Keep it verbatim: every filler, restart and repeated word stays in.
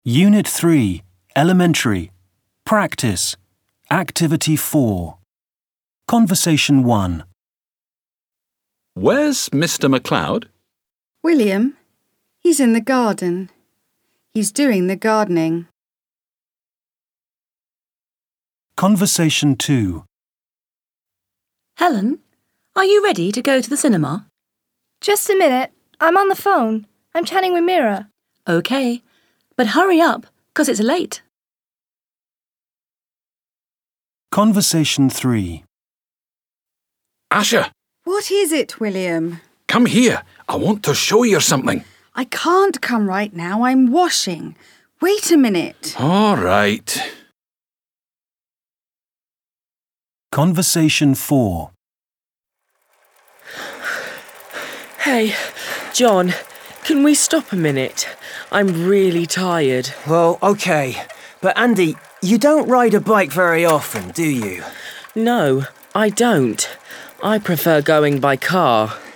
Unit three, Elementary. Practice. Activity four. Conversation one. Where's Mister McLeod? William, he's in the garden. He's doing the gardening. Conversation two. Helen, are you ready to go to the cinema? Just a minute. I'm on the phone. I'm chatting with Mira. OK, but hurry up, 'cause it's late. Conversation three. Asha, What is it, William? come here. I want to show you something. I can't come right now. I'm washing. Wait a minute. All right. Conversation four. Hey, John, can we stop a minute? I'm really tired. Well, OK. But Andy, you don't ride a bike very often, do you? No, I don't. I prefer going by car.